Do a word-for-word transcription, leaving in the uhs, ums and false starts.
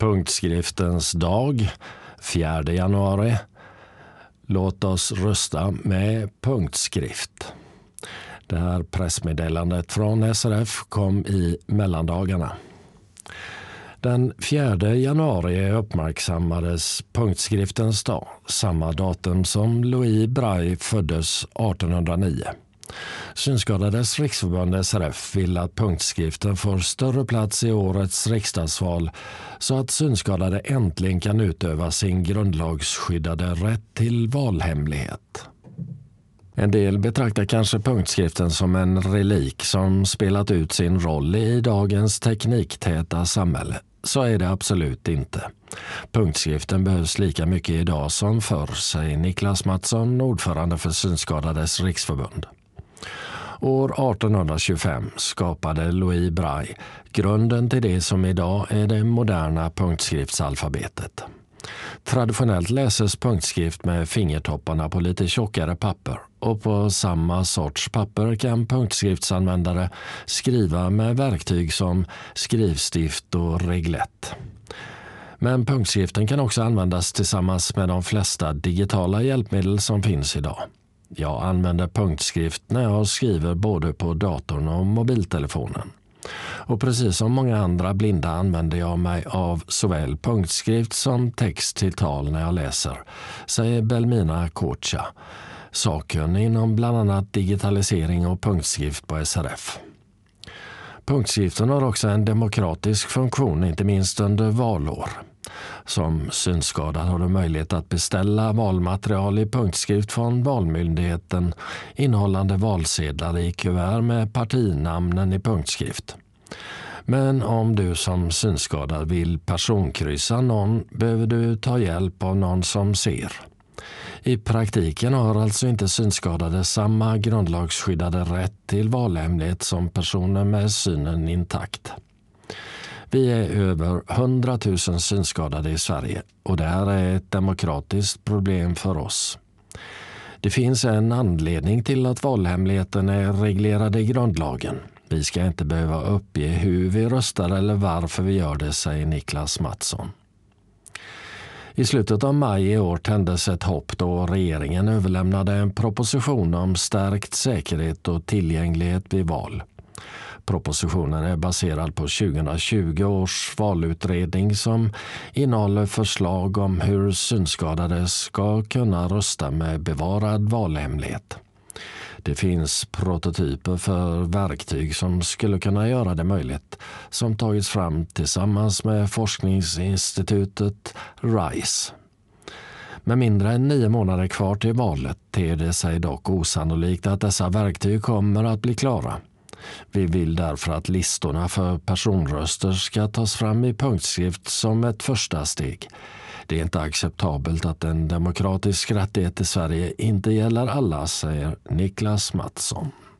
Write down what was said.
Punktskriftens dag, fjärde januari. Låt oss rösta med punktskrift. Det här pressmeddelandet från S R F kom i mellandagarna. Den fjärde januari uppmärksammades punktskriftens dag, samma datum som Louis Braille föddes artonhundranio. Synskadades riksförbund S R F vill att punktskriften får större plats i årets riksdagsval så att synskadade äntligen kan utöva sin grundlagsskyddade rätt till valhemlighet. En del betraktar kanske punktskriften som en relik som spelat ut sin roll i dagens tekniktäta samhälle. Så är det absolut inte. Punktskriften behövs lika mycket idag som förr, säger Niklas Mattsson, ordförande för Synskadades riksförbund. År artonhundratjugofem skapade Louis Braille grunden till det som idag är det moderna punktskriftsalfabetet. Traditionellt läses punktskrift med fingertopparna på lite tjockare papper, och på samma sorts papper kan punktskriftsanvändare skriva med verktyg som skrivstift och reglett. Men punktskriften kan också användas tillsammans med de flesta digitala hjälpmedel som finns idag. Jag använder punktskrift när jag skriver både på datorn och mobiltelefonen. Och precis som många andra blinda använder jag mig av såväl punktskrift som text till tal när jag läser, säger Belmina Kocha, sakkunnig inom bland annat digitalisering och punktskrift på S R F. Punktskriften har också en demokratisk funktion, inte minst under valår. Som synskadad har du möjlighet att beställa valmaterial i punktskrift från Valmyndigheten innehållande valsedlar i kuvert med partinamnen i punktskrift. Men om du som synskadad vill personkryssa någon behöver du ta hjälp av någon som ser. I praktiken har alltså inte synskadade samma grundlagsskyddade rätt till valhemlighet som personer med synen intakt. Vi är över hundratusen synskadade i Sverige och det här är ett demokratiskt problem för oss. Det finns en anledning till att valhemligheten är reglerad i grundlagen. Vi ska inte behöva uppge hur vi röstar eller varför vi gör det, säger Niklas Mattsson. I slutet av maj i år tändes ett hopp då regeringen överlämnade en proposition om stärkt säkerhet och tillgänglighet vid val. Propositionen är baserad på tjugohundratjugo års valutredning som innehåller förslag om hur synskadade ska kunna rösta med bevarad valhemlighet. Det finns prototyper för verktyg som skulle kunna göra det möjligt, som tagits fram tillsammans med forskningsinstitutet RISE. Med mindre än nio månader kvar till valet ter det sig dock osannolikt att dessa verktyg kommer att bli klara. Vi vill därför att listorna för personröster ska tas fram i punktskrift som ett första steg. Det är inte acceptabelt att en demokratisk rättighet i Sverige inte gäller alla, säger Niklas Mattsson.